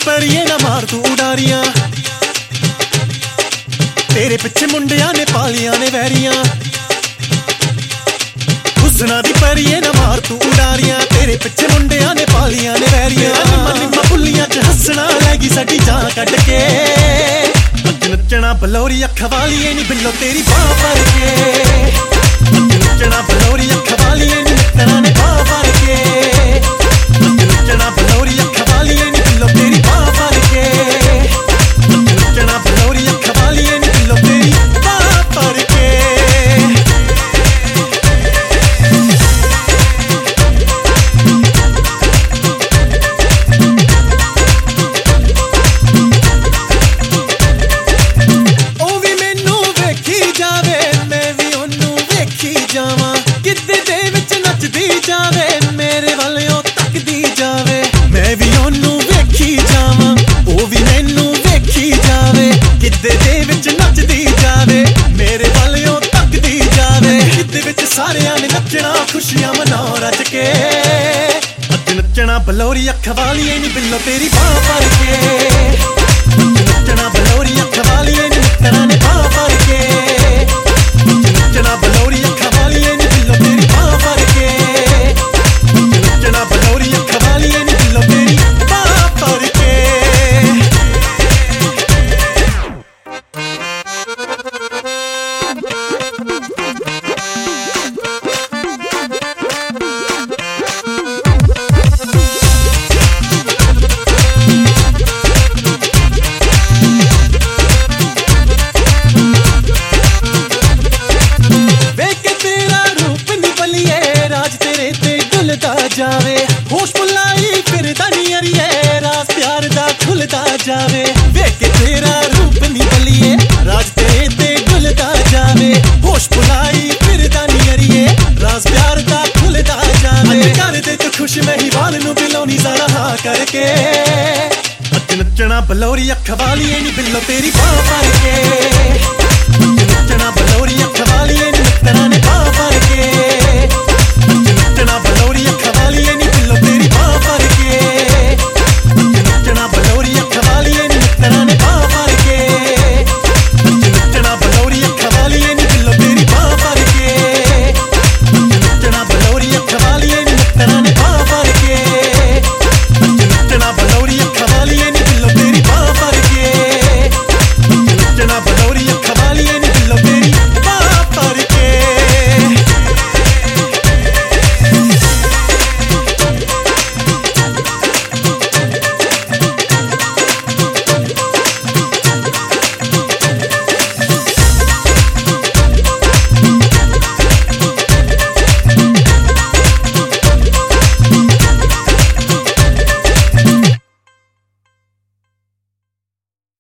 परिए ना मार तू उडारियां, तेरे पिछे मुंडिया ने पालियां ने वैरियां। हुस्ना दी परिए ना मार तू उडारियां, तेरे पिछे मुंडिया ने पालियां ने वैरियां। निम्मा पुलियां च हसना लैगी साडी जान कट के, नचना बलौरी अख वाली नी बिल्लो तेरी बाह भर के। नचना बलौरी अख वाली नी मित्तरां ने बाह भर के, नचना बलौरी अख वाली नी बिल्लो तेरी बाह भर के। नचना बलौरी अख वाली नी बिल्लो तेरी बाह भर के। सारियां ने नचना खुशियां मना रच के, अज नचना बलौरी अख वाली नी बिल्लो तेरी बाह भर के। नचना बलौरी अख वाली नी मित्तरां ने बाह भर के, नचना बलौरी अख वाली नी बिल्लो तेरी बाह भर के। नचना बलौरी अख वाली नी बिल्लो तेरी बाह भर के। जावे होश भुलाई फिरदा नी अड़िए, राज प्यार दा खुलदा जावे। वेख के तेरा रूप नी बलिए, राज तेरे ते खुलदा जावे। होश भुलाई फिरदा नी अड़िए, राज प्यार दा खुलदा जावे। कर दे तू खुश महिवाल नू बिलोनी जरा हा करके, अज नचना बलौरी अख वाली नी बिल्लो तेरी बाह भर के। नचना बलौरी अख वाली नी मित्तरां ने बाह भर के।